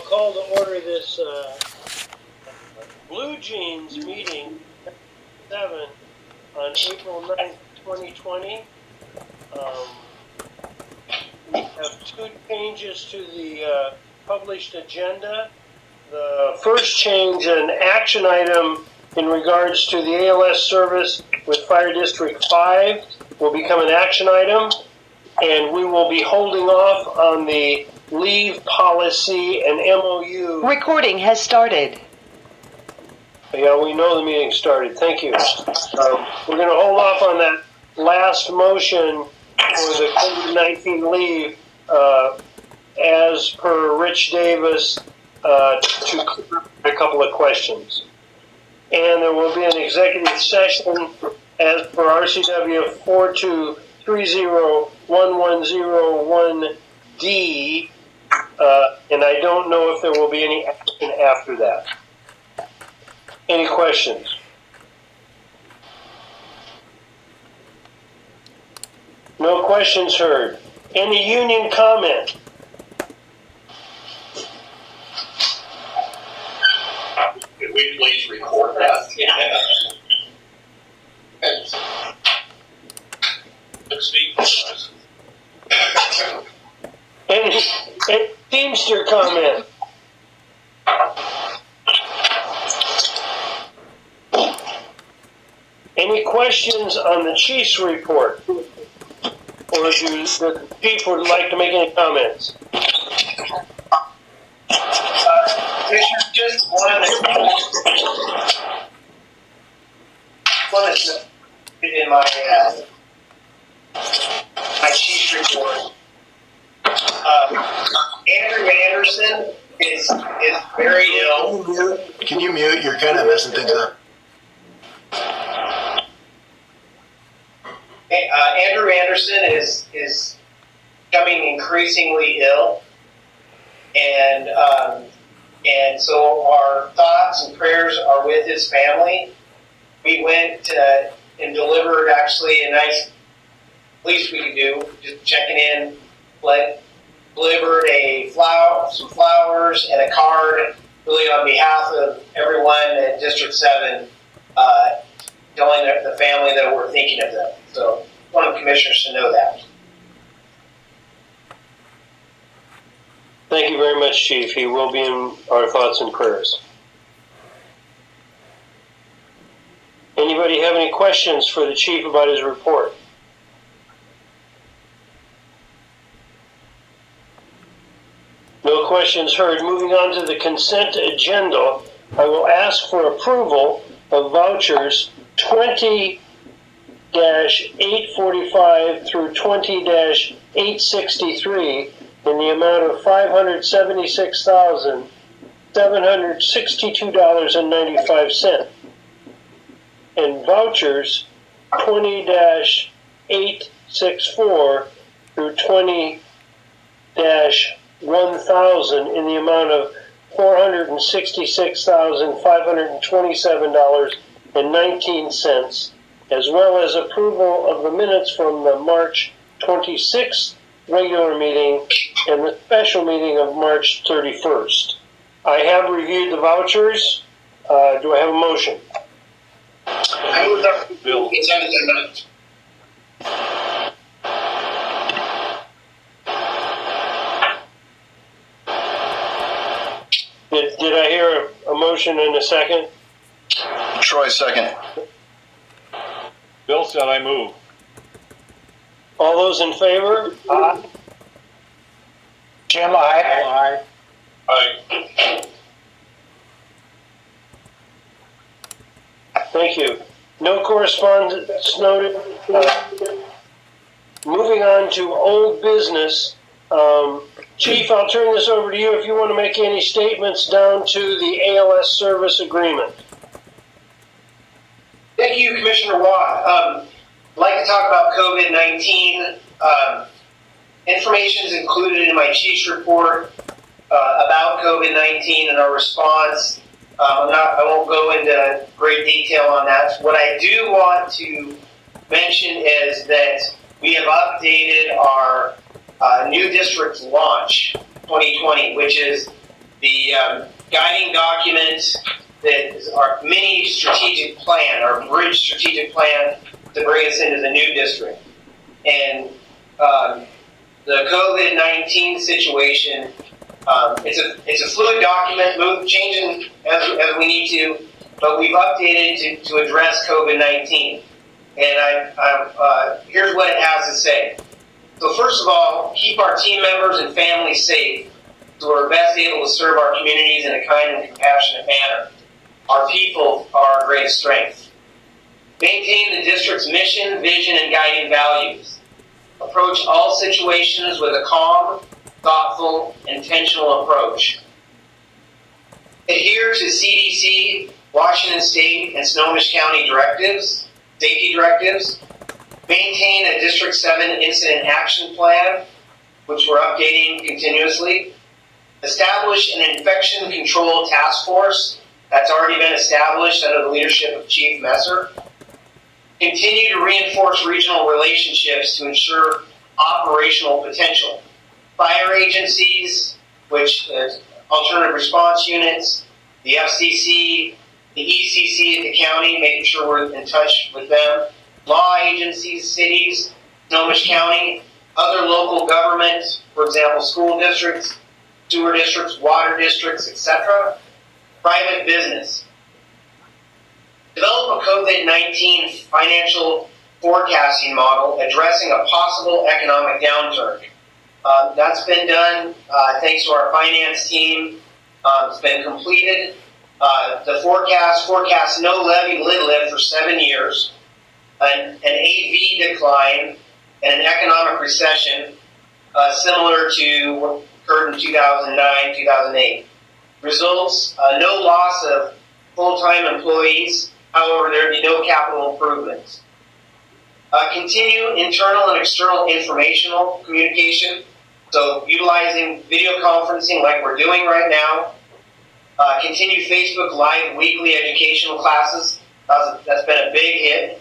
call to order this Blue Jeans meeting 7 on April 9th, 2020. We have two changes to the published agenda. The first change, an action item in regards to the ALS service with Fire District 5 will become an action item, and we will be holding off on the leave policy and MOU. Recording has started. Yeah, we know the meeting started. Thank you. We're going to hold off on that last motion for the COVID-19 leave as per Rich Davis to clear a couple of questions. And there will be an executive session as per RCW 42301101D, and I don't know if there will be any action after that. Any questions? No questions heard. Any union comment? Could we please record that? Yeah. Speak for us. Any Teamster comment? Any questions on the Chiefs report? Or do the Chief would like to make any comments? Commissioner, just wanted to in my Chiefs report. Andrew Anderson is very ill. Can you mute? You're kind of messing things up. Andrew Anderson is becoming increasingly ill, and so our thoughts and prayers are with his family. We went and delivered actually a nice, least we could do, just checking in, delivered some flowers and a card, really on behalf of everyone at District 7, telling the family that we're thinking of them. So I want the commissioners to know that. Thank you very much, Chief. He will be in our thoughts and prayers. Anybody have any questions for the Chief about his report? No questions heard. Moving on to the consent agenda, I will ask for approval of vouchers 20-845 through 20-863 in the amount of $576,762.95, and vouchers 20-864 through 20-1000 in the amount of $466,527.19, as well as approval of the minutes from the March 26th regular meeting and the special meeting of March 31st. I have reviewed the vouchers. Do I have a motion? I move that bill. Consent agenda. Did I hear a motion in a second? Troy, second. Bill said I move. All those in favor? Aye. Jim, aye. Aye. Thank you. No correspondence noted. Moving on to old business. Chief, I'll turn this over to you if you want to make any statements down to the ALS service agreement. Thank you, Commissioner Watt. I'd like to talk about COVID-19. Information is included in my Chief's report about COVID-19 and our response. I won't go into great detail on that. What I do want to mention is that we have updated our new district launch 2020, which is the guiding document that is our mini strategic plan, our bridge strategic plan to bring us into the new district. And the COVID-19 situation, it's a fluid document, changing as we need to, but we've updated to address COVID-19. And here's what it has to say. So first of all, keep our team members and families safe so we're best able to serve our communities in a kind and compassionate manner. Our people are our greatest strength. Maintain the district's mission, vision, and guiding values. Approach all situations with a calm, thoughtful, intentional approach. Adhere to CDC, Washington State, and Snohomish County directives, safety directives. Maintain a District 7 incident action plan, which we're updating continuously. Establish an infection control task force that's already been established under the leadership of Chief Messer. Continue to reinforce regional relationships to ensure operational potential. Fire agencies, which alternative response units, the FCC, the ECC at the county, making sure we're in touch with them. Law agencies, cities, Snohomish County, other local governments, for example, school districts, sewer districts, water districts, etc. Private business. Develop a COVID-19 financial forecasting model addressing a possible economic downturn. That's been done thanks to our finance team. It's been completed. The forecasts no levy lid lift for 7 years, an AV decline, and an economic recession similar to what occurred in 2009, 2008. Results, no loss of full-time employees. However, there would be no capital improvements. Continue internal and external informational communication. So utilizing video conferencing like we're doing right now. Continue Facebook Live weekly educational classes. That's been a big hit.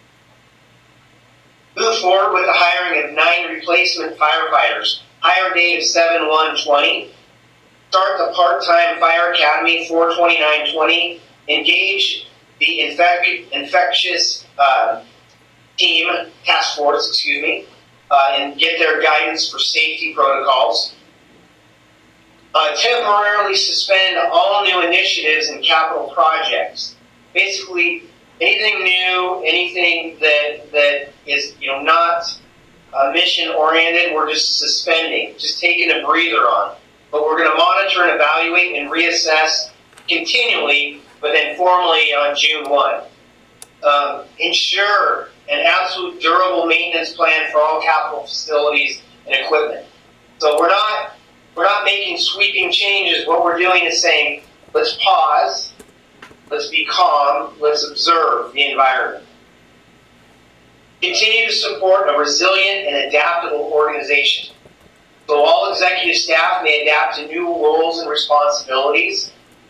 Move forward with the hiring of 9 replacement firefighters. Hire date of 7/1/20. Start the part-time fire academy 4/29/20. Engage the infectious team, task force, and get their guidance for safety protocols. Temporarily suspend all new initiatives and capital projects. Basically, anything new, anything that is not mission oriented, we're just suspending, just taking a breather on. But we're going to monitor and evaluate and reassess continually, but then formally on June 1. Ensure an absolute durable maintenance plan for all capital facilities and equipment. So we're not making sweeping changes. What we're doing is saying, let's pause, let's be calm, let's observe the environment. Continue to support a resilient and adaptable organization. So all executive staff may adapt to new roles and responsibilities.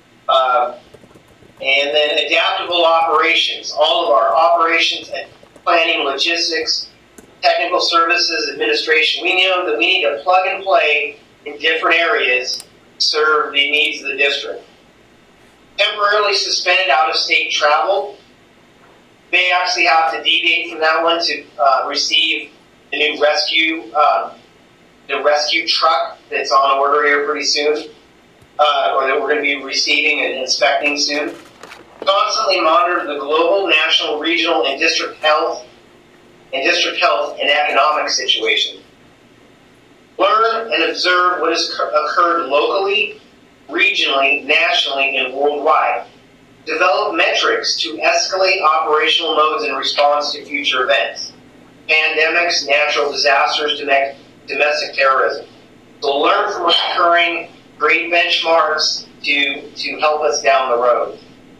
And then adaptable operations. All of our operations and planning, logistics, technical services, administration. We know that we need to plug and play in different areas to serve the needs of the district. Temporarily suspend out-of-state travel. May actually have to deviate from that one to receive the new rescue truck that's on order here pretty soon, or that we're going to be receiving and inspecting soon. Constantly monitor the global, national, regional, and district health and economic situation. Learn and observe what has occurred locally, regionally, nationally, and worldwide. Develop metrics to escalate operational modes in response to future events. Pandemics, natural disasters, domestic terrorism. So learn from what's occurring, create benchmarks to help us down the road.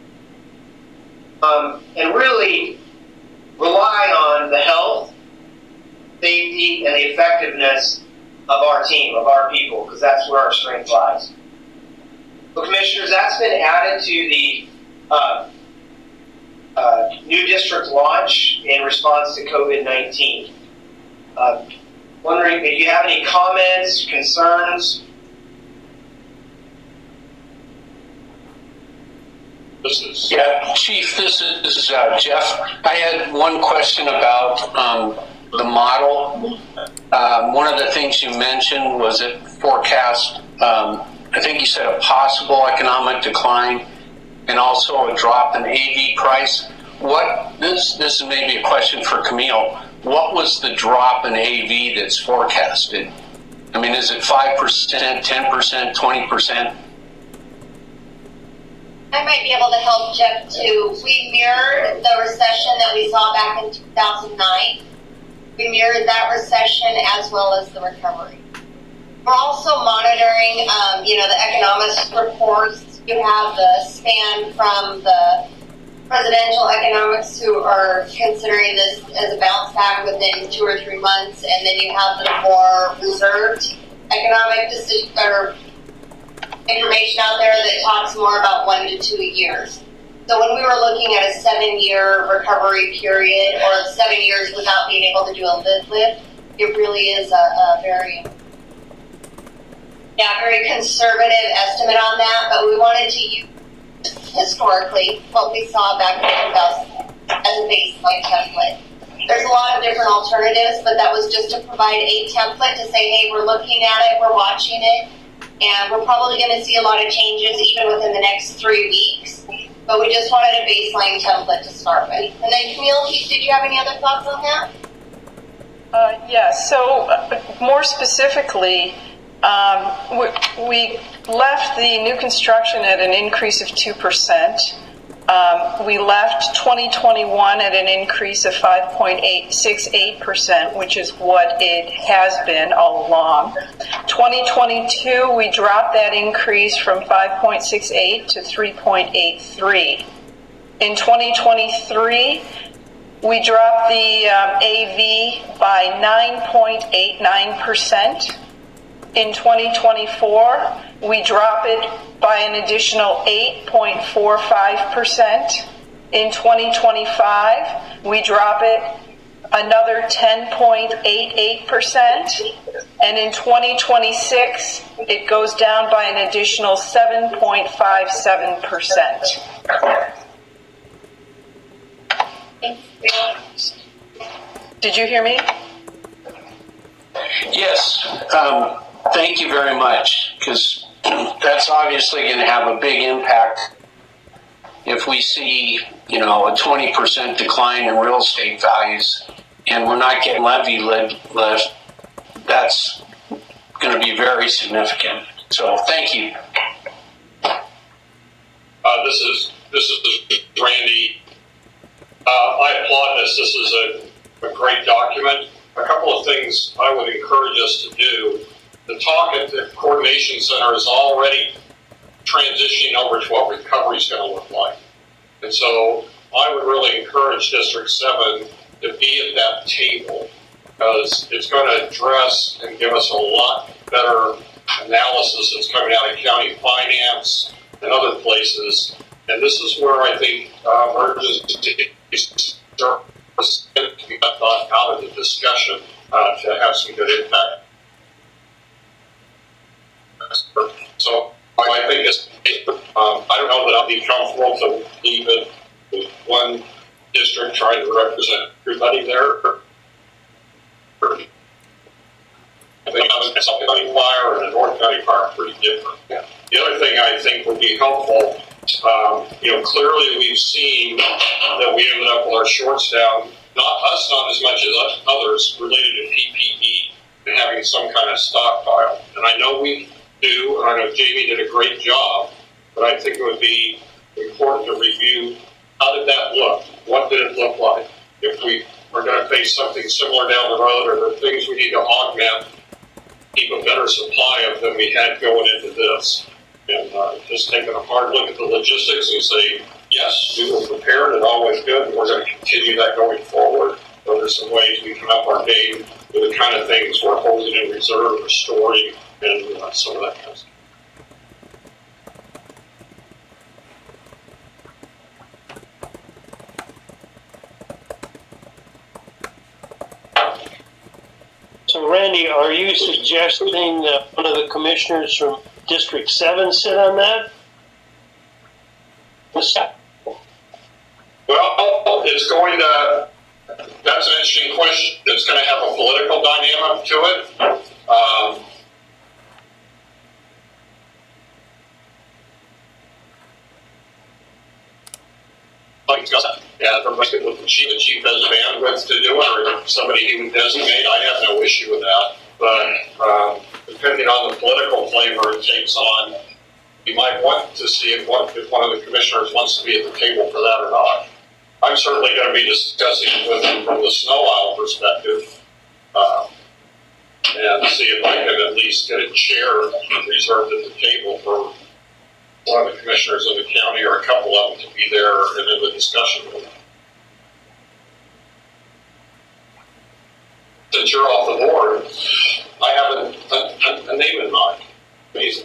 And really rely on the health, safety, and the effectiveness of our team, of our people, because that's where our strength lies. So, Commissioners, that's been added to the new district launch in response to COVID-19. Wondering if you have any comments, concerns? This is. Yeah, Chief, this is Jeff. I had one question about the model. One of the things you mentioned was it forecast, I think you said a possible economic decline and also a drop in AV price. This is maybe a question for Camille. What was the drop in AV that's forecasted? I mean, is it 5%, 10%, 20%? I might be able to help Jeff too. We mirrored the recession that we saw back in 2009. We mirrored that recession as well as the recovery. We're also monitoring, the economics reports. You have the span from the presidential economics who are considering this as a bounce back within 2 or 3 months, and then you have the more reserved economic information out there that talks more about 1 to 2 years. So when we were looking at a 7-year recovery period or 7 years without being able to do a lift, it really is a very conservative estimate on that, but we wanted to use historically what we saw back in 2000 as a baseline template. There's a lot of different alternatives, but that was just to provide a template to say, hey, we're looking at it, we're watching it, and we're probably going to see a lot of changes even within the next 3 weeks. But we just wanted a baseline template to start with. And then Camille, did you have any other thoughts on that? So more specifically, we left the new construction at an increase of 2%. We left 2021 at an increase of 5.68%, which is what it has been all along. 2022, we dropped that increase from 5.68 to 3.83. In 2023, we dropped the AV by 9.89%. In 2024, we drop it by an additional 8.45%. In 2025, we drop it another 10.88%. And in 2026, it goes down by an additional 7.57%. Did you hear me? Yes. Thank you very much, because that's obviously going to have a big impact if we see, a 20% decline in real estate values and we're not getting levy lift. That's going to be very significant. So thank you. This is Randy. I applaud this. This is a great document. A couple of things I would encourage us to do. The talk at the coordination center is already transitioning over to what recovery is going to look like. And so I would really encourage District 7 to be at that table, because it's going to address and give us a lot better analysis that's coming out of county finance and other places. And this is where I think emergency services got thought out of the discussion to have some good impact. So I think it's, I don't know that I'll be comfortable to leave it with one district trying to represent everybody there. I think South County Fire and the North County Fire are pretty different. Yeah. The other thing I think would be helpful, clearly we've seen that we ended up with our shorts down, not as much as others, related to PPE and having some kind of stockpile. And I know we do, and I know Jamie did a great job, but I think it would be important to review how did that look? What did it look like? If we are going to face something similar down the road, or the things we need to augment, keep a better supply of than we had going into this. And just taking a hard look at the logistics and say, yes, we were prepared and always good, and we're going to continue that going forward. But there's some ways we can up our game with the kind of things we're holding in reserve or storing and some of that kind of stuff. So, Randy, are you suggesting that one of the commissioners from District 7 sit on that? Well, it's going to, that's an interesting question. It's going to have a political dynamic to it. Yeah, everybody's going to look at the chief has bandwidth to do it, or somebody he would designate. I have no issue with that. But depending on the political flavor it takes on, you might want to see if one of the commissioners wants to be at the table for that or not. I'm certainly going to be discussing it with him from the snow aisle perspective, and see if I can at least get a chair reserved at the table for one of the commissioners in the county or a couple of them to be there and in the discussion with them. Since you're off the board, I have a name in mind. Amazing.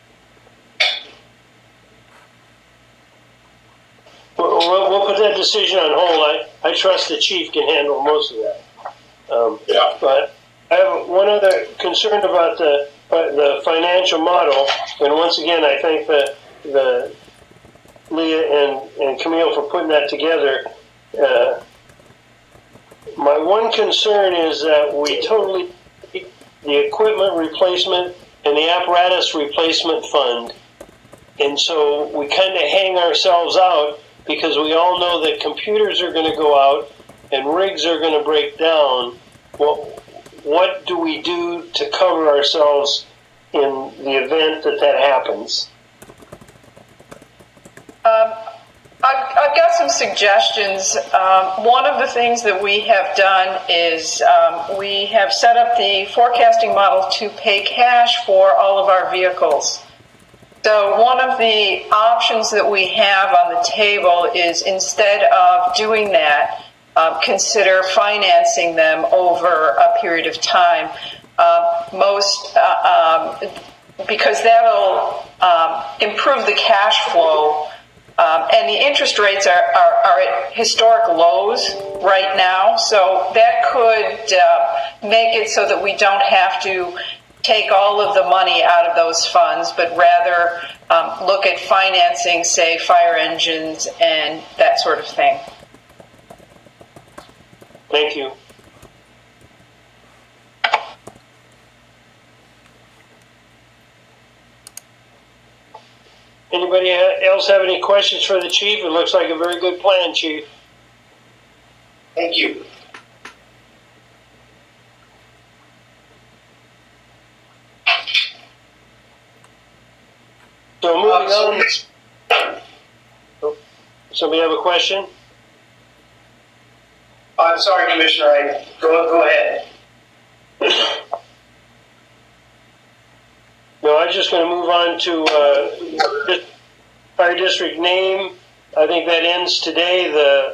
We'll put that decision on hold. I trust the chief can handle most of that. Yeah. But I have one other concern about the financial model. And once again, I thank the Leah and Camille for putting that together. My one concern is that we totally the equipment replacement and the apparatus replacement fund, and so we kind of hang ourselves out because we all know that computers are going to go out and rigs are going to break down. Well, what do we do to cover ourselves in the event that happens? I've got some suggestions. One of the things that we have done is we have set up the forecasting model to pay cash for all of our vehicles. So one of the options that we have on the table is, instead of doing that, consider financing them over a period of time. Because that'll improve the cash flow. And the interest rates are at historic lows right now, so that could make it so that we don't have to take all of the money out of those funds, but rather look at financing, say, fire engines and that sort of thing. Thank you. Anybody else have any questions for the chief? It looks like a very good plan, Chief. Thank you. So moving on. Somebody have a question? I'm sorry, Commissioner. Go ahead. No, I was just going to move on to fire district name. I think that ends today.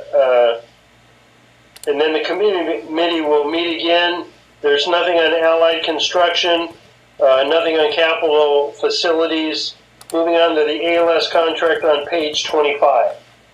And then the committee will meet again. There's nothing on allied construction, nothing on capital facilities. Moving on to the ALS contract on page 25.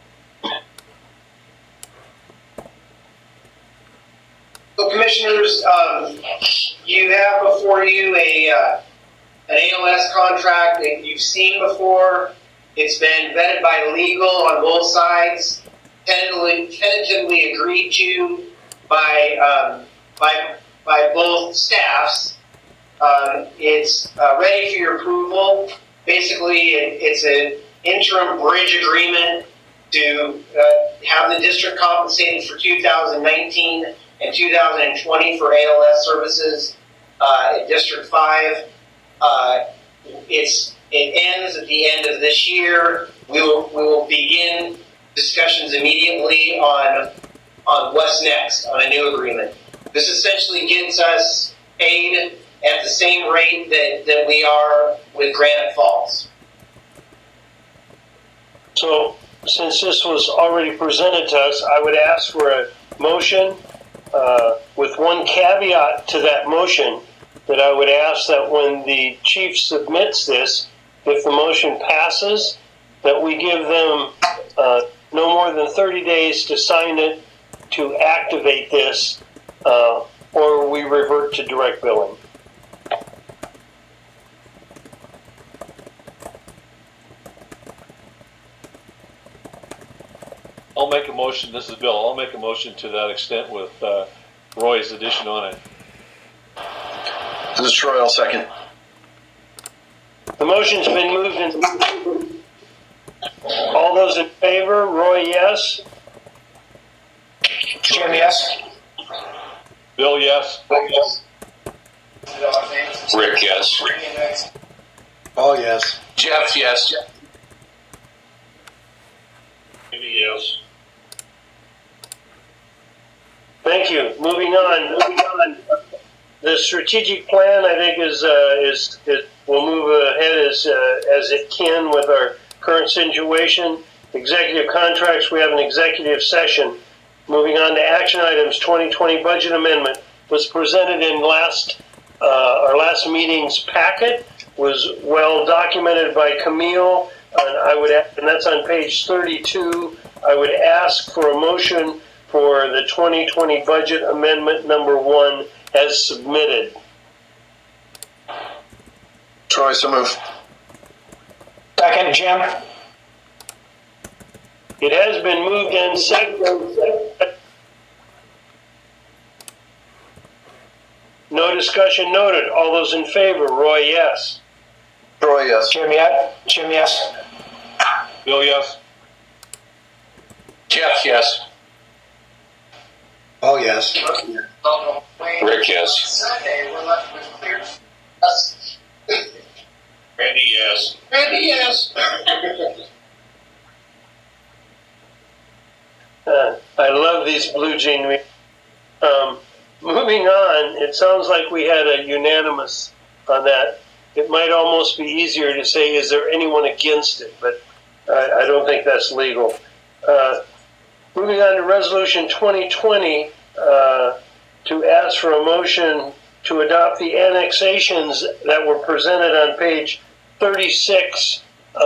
So, Commissioners, you have before you an ALS contract that you've seen before. It's been vetted by legal on both sides, tentatively agreed to by both staffs. It's ready for your approval. Basically, it's an interim bridge agreement to have the district compensated for 2019 and 2020 for ALS services in District 5. It ends at the end of this year. We will begin discussions immediately on what's next on a new agreement. This essentially gets us paid at the same rate that we are with Granite Falls. So, since this was already presented to us, I would ask for a motion with one caveat to that motion, that I would ask that when the chief submits this, if the motion passes, that we give them no more than 30 days to sign it to activate this, or we revert to direct billing. I'll make a motion. This is Bill. I'll make a motion to that extent with Roy's addition on it. This is Troy. I'll second. The motion's been moved and all those in favor, Roy, yes. Jim, yes. Bill, yes. Rick, yes. Paul, yes. Jeff, yes. Maybe yes. Thank you. Moving on. The strategic plan, I think, is will move ahead as it can with our current situation. Executive contracts, we have an executive session. Moving on to action items, 2020 budget amendment was presented in our last meeting's packet, was well documented by Camille, and that's on page 32. I would ask for a motion for the 2020 budget amendment number 1 as submitted. Troy, so move. Second, Jim. It has been moved and seconded. No discussion noted. All those in favor, Roy, yes. Troy, yes. Jim, yes. Jim, yes. Bill, yes. Jeff, yes. Paul, yes. Rick, yes. Randy, yes. Randy, yes. I love these blue jean. Moving on, it sounds like we had a unanimous on that. It might almost be easier to say, is there anyone against it? But I don't think that's legal. Moving on to Resolution 2020, to ask for a motion to adopt the annexations that were presented on page 36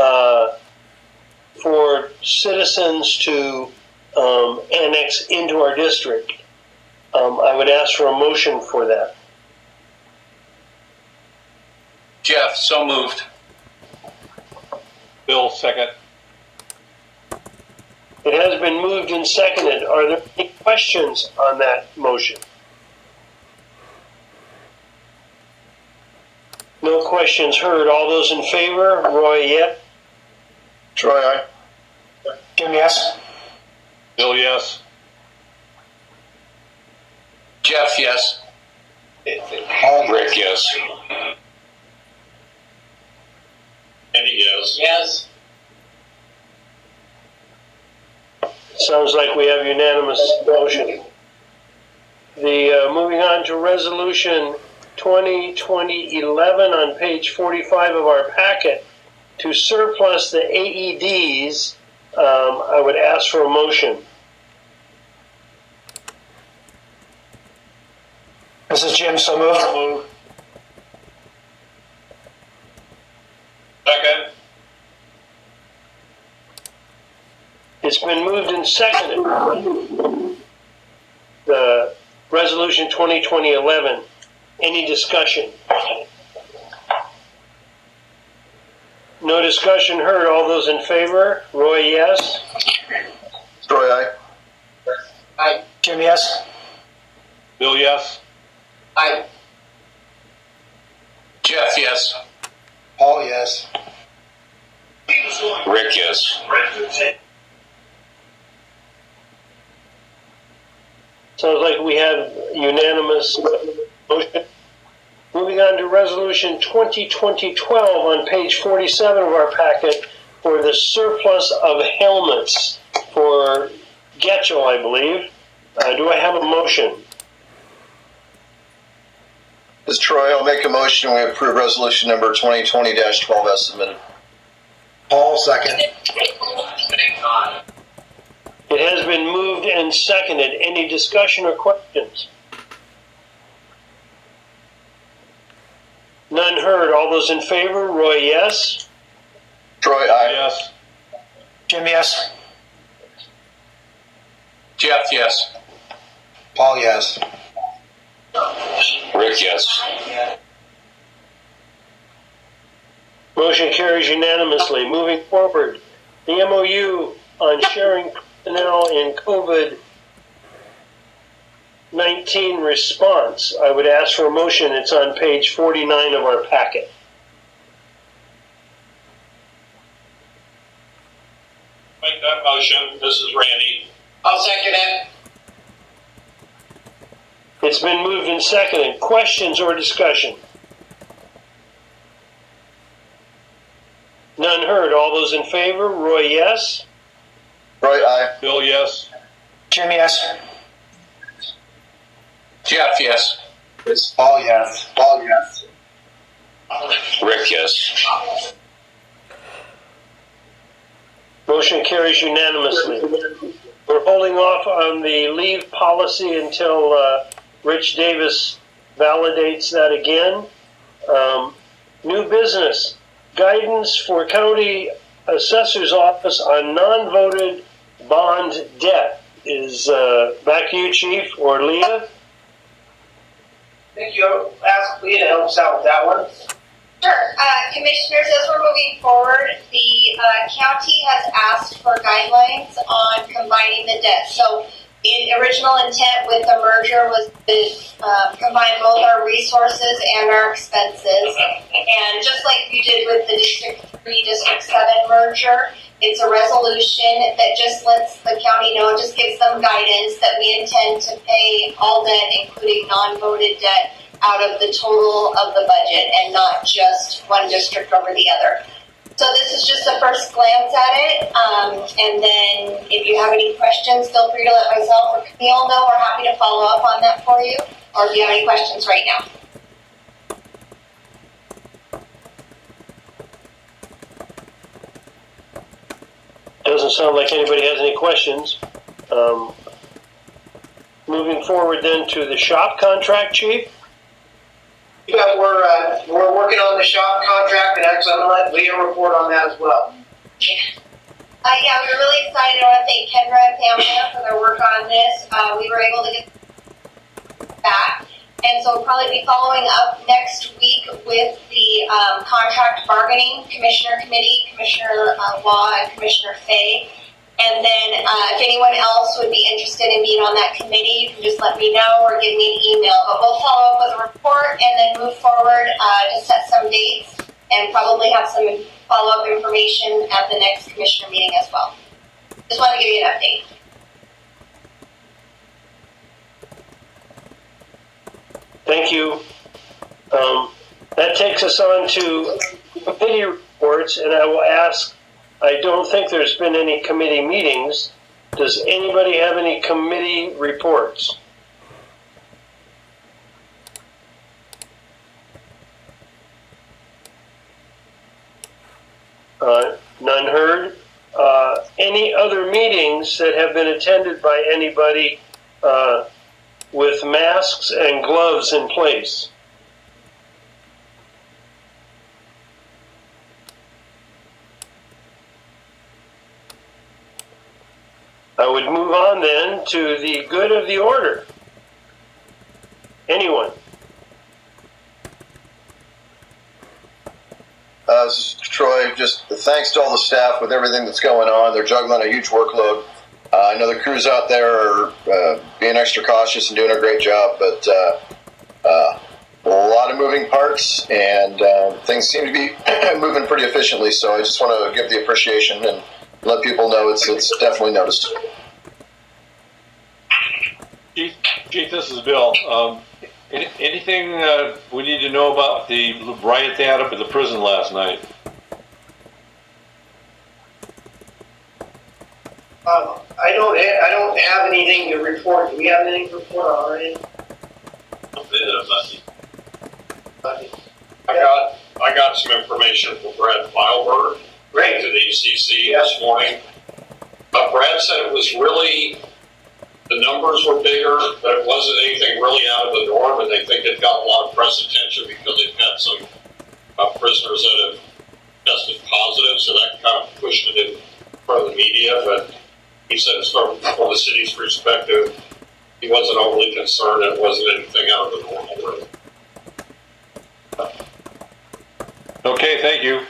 for citizens to annex into our district. I would ask for a motion for that. Jeff, so moved. Bill, second. It has been moved and seconded. Are there any questions on that motion? No questions heard. All those in favor? Roy, yes. Troy, aye. Jim, yes. Bill, yes. Jeff, yes. Rick, yes. Randy, yes. Yes. Sounds like we have unanimous motion. Moving on to Resolution 2020-11 on page 45 of our packet, to surplus the AEDs, I would ask for a motion. This is Jim, so moved. Second. It's been moved and seconded. The Resolution 2020-11. Any discussion? No discussion heard. All those in favor? Roy, yes. Troy, aye. Aye. Jim, yes. Bill, yes. Aye. Jeff, yes. Paul, yes. Rick, yes. Sounds like we have unanimous motion. Moving on to Resolution 2020-12 on page 47 of our packet for the surplus of helmets for Getchell, I believe. Do I have a motion? This is Troy. I'll make a motion. We approve resolution number 2020-12 as submitted. Paul, second. It has been moved and seconded. Any discussion or questions? None heard. All those in favor? Roy, yes. Troy, aye. Yes. Jim, yes. Jeff, yes. Paul, yes. Rick, yes. Motion carries unanimously. Moving forward, the MOU on sharing personnel in COVID-19 response. I would ask for a motion. It's on page 49 of our packet. Make that motion. This is Randy. I'll second it. It's been moved and seconded. Questions or discussion? None heard. All those in favor? Roy, yes. Roy, aye. Bill, yes. Jim, yes. Jeff, yes. Paul, yes. Paul, yes. Rick, yes. Motion carries unanimously. We're holding off on the leave policy until Rich Davis validates that again. New business. Guidance for County Assessor's Office on non-voted bond debt is back to you, Chief, or Leah. I think you asked Leah to help us out with that one. Sure. Commissioners, as we're moving forward, the county has asked for guidelines on combining the debt. So the original intent with the merger was to combine both our resources and our expenses. And just like you did with the District 3, District 7 merger, it's a resolution that just lets the county know, just gives them guidance that we intend to pay all debt, including non-voted debt, out of the total of the budget and not just one district over the other. So this is just a first glance at it. And then if you have any questions, feel free to let myself or Camille know. We're happy to follow up on that for you. Or if you have any questions right now. Doesn't sound like anybody has any questions. Moving forward then to the shop contract, Chief. Yeah, we're working on the shop contract, and actually I'm going to let Leah report on that as well. Yeah, we were really excited. I want to thank Kendra and Pamela for their work on this. We were able to get back. And so we'll probably be following up next week with the contract bargaining commissioner committee, Commissioner Law and Commissioner Fay. And then if anyone else would be interested in being on that committee, you can just let me know or give me an email. But we'll follow up with a report and then move forward to set some dates and probably have some follow-up information at the next commissioner meeting as well. Just want to give you an update. Thank you. That takes us on to committee reports, and I will ask, I don't think there's been any committee meetings. Does anybody have any committee reports? None heard. Any other meetings that have been attended by anybody with masks and gloves in place? I would move on then to the good of the order. Anyone? This is Troy. Just thanks to all the staff with everything that's going on. They're juggling a huge workload. I know the crews out there are being extra cautious and doing a great job, but a lot of moving parts, and things seem to be moving pretty efficiently. So I just want to give the appreciation and let people know it's definitely noticed. Chief, this is Bill. Anything we need to know about the riot they had up at the prison last night? I don't have anything to report. Do we have anything to report on already? I got some information from Brad Feilberg. Great. To the ECC this morning. Brad said it was really, the numbers were bigger, but it wasn't anything really out of the norm, and they think it got a lot of press attention because they've had some prisoners that have tested positive, so that kind of pushed it in front of the media. But he said, it's from the city's perspective, he wasn't overly concerned. It wasn't anything out of the normal. Okay, thank you.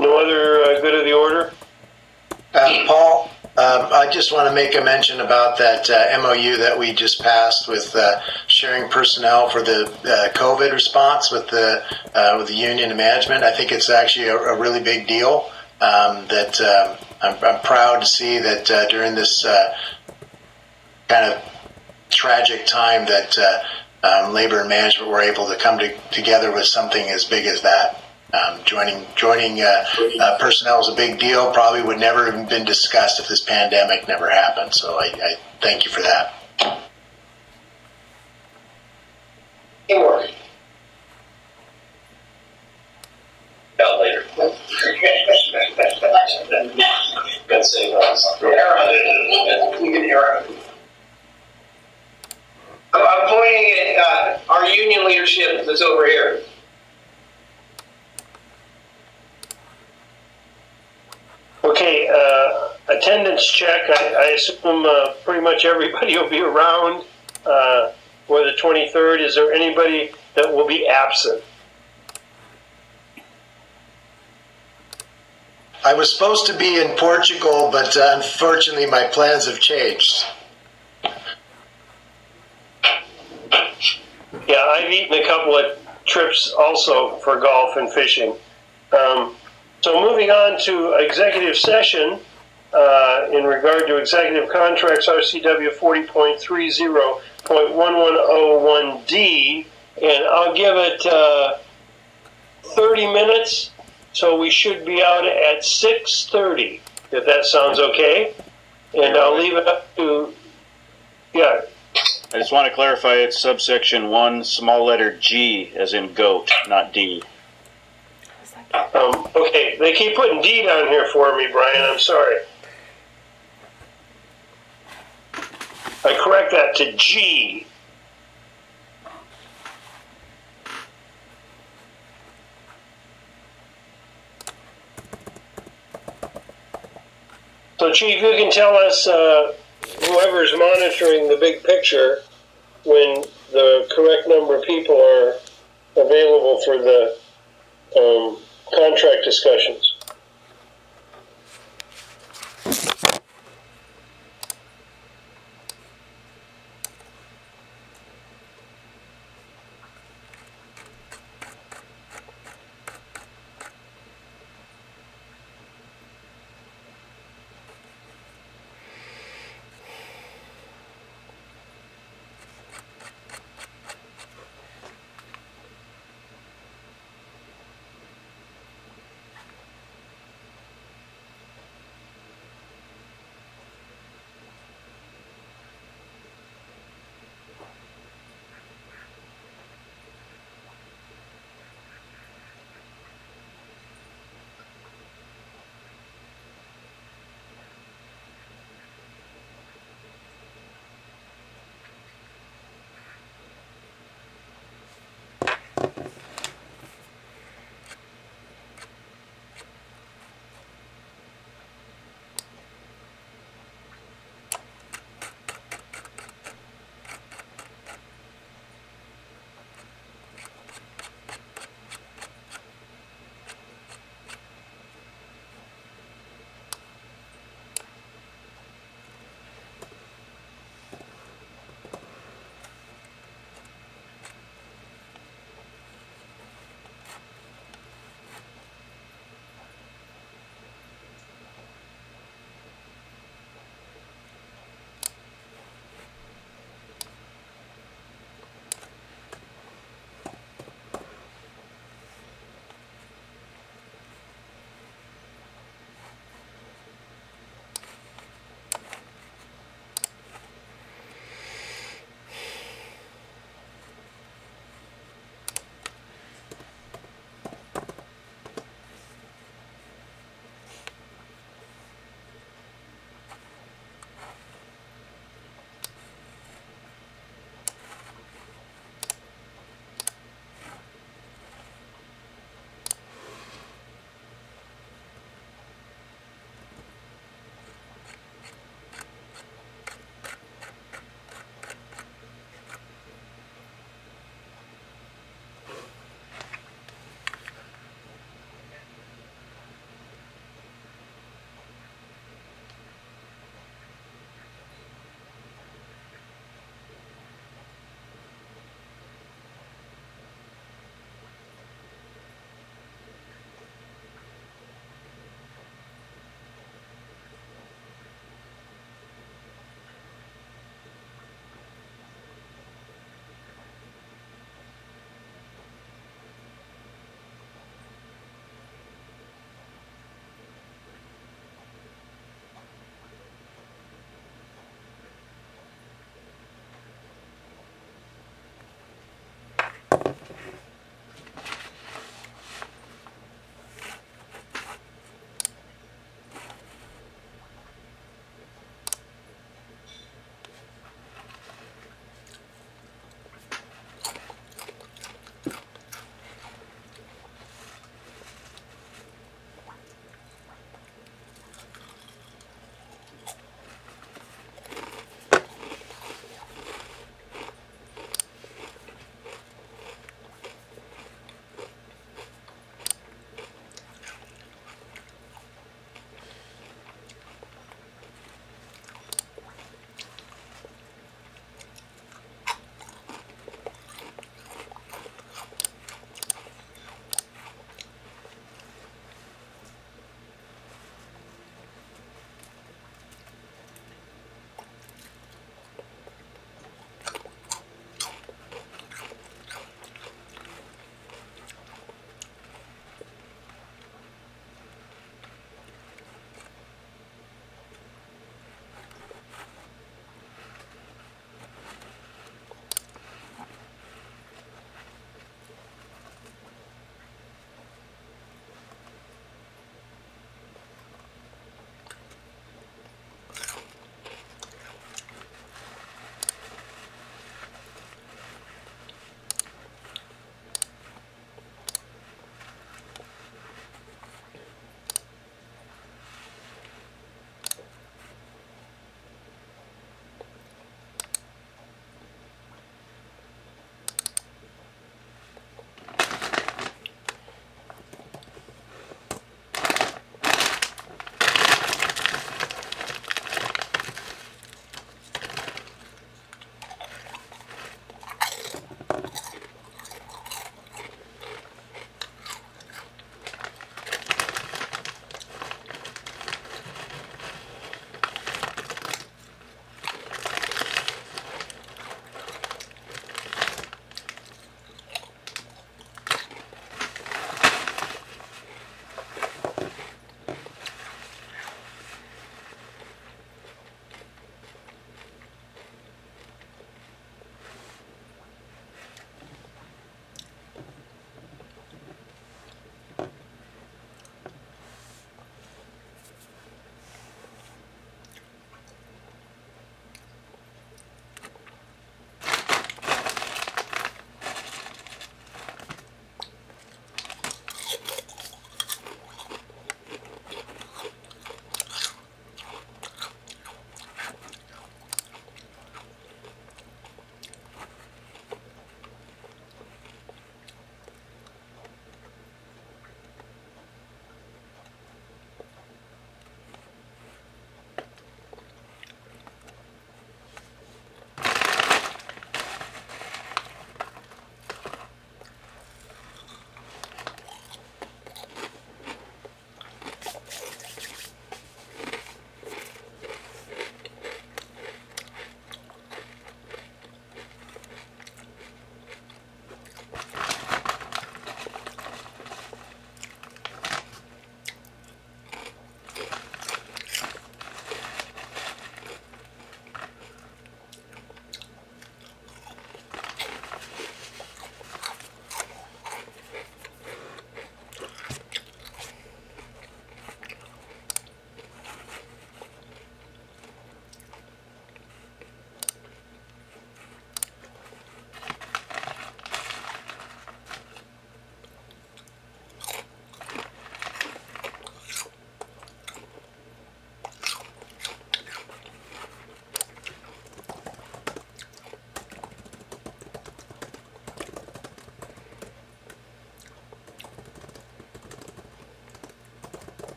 No other good of the order? Paul, I just want to make a mention about that MOU that we just passed with sharing personnel for the COVID response with the union and management. I think it's actually a really big deal. That I'm proud to see that during this kind of tragic time that labor and management were able to come together with something as big as that. Joining personnel is a big deal. Probably would never have been discussed if this pandemic never happened. So I thank you for that. Teamwork. Later. Good save us. You can hear it. I'm pointing at our union leadership that's over here. Okay, attendance check. I assume pretty much everybody will be around for the 23rd. Is there anybody that will be absent? I was supposed to be in Portugal, but unfortunately my plans have changed. Yeah, I've eaten a couple of trips also for golf and fishing. So moving on to executive session, in regard to executive contracts, RCW 40.30.1101D, and I'll give it 30 minutes, so we should be out at 6:30, if that sounds okay. And I'll leave it up to, yeah. I just want to clarify it's subsection 1, small letter G, as in goat, not D. Okay, they keep putting D down here for me, Brian. I'm sorry. I correct that to G. So, Chief, you can tell us, whoever's monitoring the big picture, when the correct number of people are available for the contract discussions.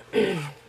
Aye.